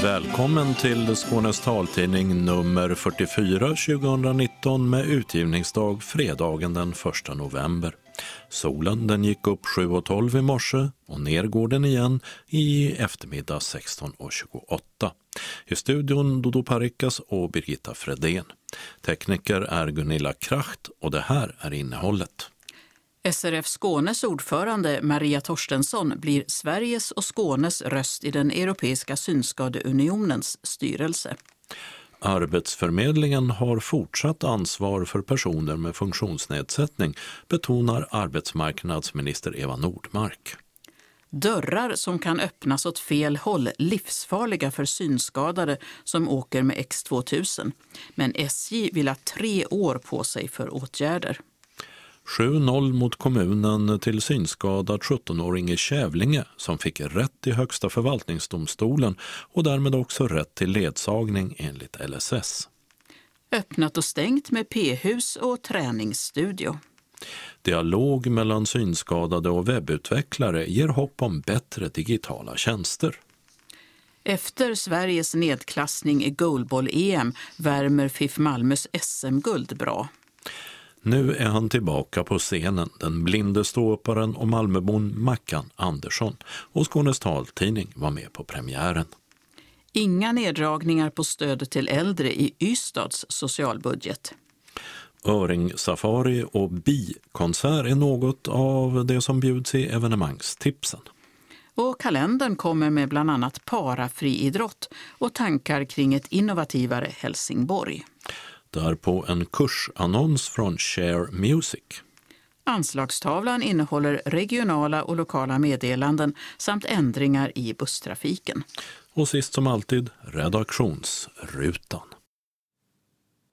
Välkommen till Skånes taltidning nummer 44 2019 med utgivningsdag fredagen den 1 november. Solen den gick upp 7:12 i morse och ner går den igen i eftermiddag 16:28. I studion Dodo Parikas och Birgitta Fredén. Tekniker är Gunilla Kracht och det här är innehållet. SRF Skånes ordförande Maria Torstensson blir Sveriges och Skånes röst i den Europeiska synskadeunionens styrelse. Arbetsförmedlingen har fortsatt ansvar för personer med funktionsnedsättning, betonar arbetsmarknadsminister Eva Nordmark. Dörrar som kan öppnas åt fel håll livsfarliga för synskadade som åker med X2000. Men SJ vill ha 3 år på sig för åtgärder. 7-0 mot kommunen till synskadad 17-åring i Kävlinge som fick rätt i högsta förvaltningsdomstolen och därmed också rätt till ledsagning enligt LSS. Öppnat och stängt med p-hus och träningsstudio. Dialog mellan synskadade och webbutvecklare ger hopp om bättre digitala tjänster. Efter Sveriges nedklassning i goalball-EM värmer FIF Malmös SM-guld bra. Nu är han tillbaka på scenen, den blinde ståupparen och Malmöbon Mackan Andersson, och Skånes taltidning var med på premiären. Inga neddragningar på stöd till äldre i Ystads socialbudget. Öring-safari och bi-konsert är något av det som bjuds i evenemangstipsen. Och kalendern kommer med bland annat parafriidrott och tankar kring ett innovativare Helsingborg. Därpå en kursannons från Share Music. Anslagstavlan innehåller regionala och lokala meddelanden samt ändringar i busstrafiken. Och sist som alltid redaktionsrutan.